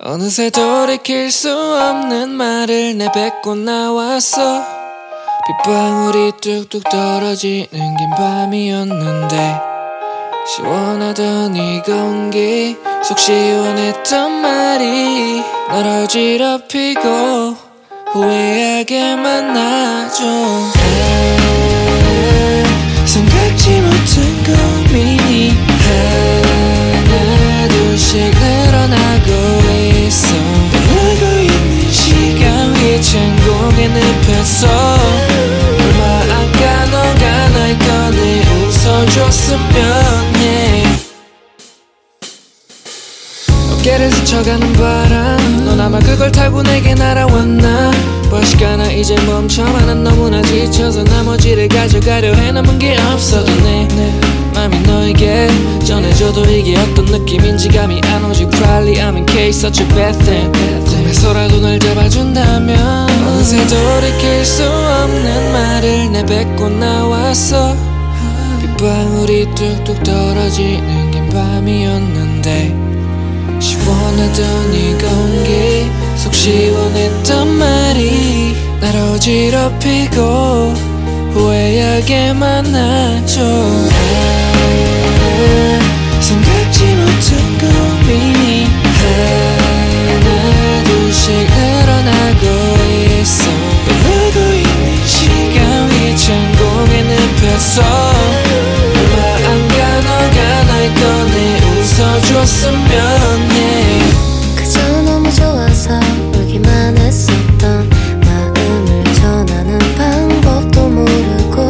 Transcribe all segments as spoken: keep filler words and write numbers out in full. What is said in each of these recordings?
어느새 돌이킬 수 없는 말을 내뱉고 나왔어. 빗방울이 뚝뚝 떨어지는 긴 밤이었는데 시원하던 이 공기 속 시원했던 말이 날 어지럽히고 후회하게만 하죠. 생각지 못한 고민이 하나 둘씩 늘어나고 있어. 떠나고 있는 시간 위 창공에 늪에서 얼마 안가 너가 날 꺼내 웃어줬으면 해. 어깨를 스쳐가는 바람 넌 아마 그걸 타고 내게 날아왔나. 버시가나 이제 멈춰봐. 난 너무나 지쳐서 나머지를 가져가려 해. 남은 게 없어도 내 맘이 너에게 전해줘도 이게 어떤 느낌인지 감이 안 오지. Probably I'm in case such a bad thing. 꿈에서라도 날 잡아준다면 어느새 돌이킬 수 없는 말을 내뱉고 나왔어. 빗방울이 뚝뚝 떨어지는 긴 밤이었는데 시원하던 이 공기 속 시원했던 말이 날 어지럽히고 후회하게만 하죠. 생각지 못한 고민이 하나 둘씩 늘어나고 있어. 떠나고 있는 시간 위 창공에 늪에서 얼마 안가 너가 날 꺼내 웃어줬으면 해. 그저 너무 좋아서 울기만 했었던 마음을 전하는 방법도 모르고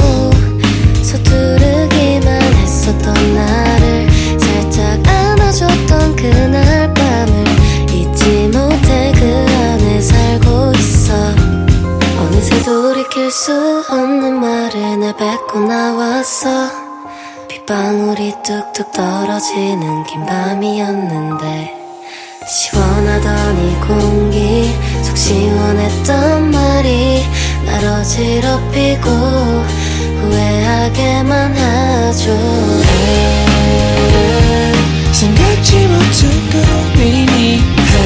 서투르기만 했었던 나를 살짝 안아줬던 그날 밤을 잊지 못해 그 안에 살고 있어. 어느새 돌이킬 수 없는 말을 내뱉고 나왔어. 빗방울이 뚝뚝 떨어지는 긴 밤이었는데 시원하던 이 공기 속 시원했던 말이 날 어지럽히고 후회하게만 하죠. 생각지 못한 고민이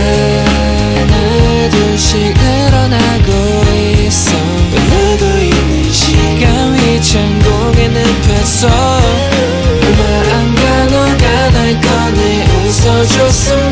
하나 둘씩 늘어나고 있어. 떠나고 있는 시간 위 창공에 늪에서 얼마 안가 너가 날 꺼내 웃어줬으면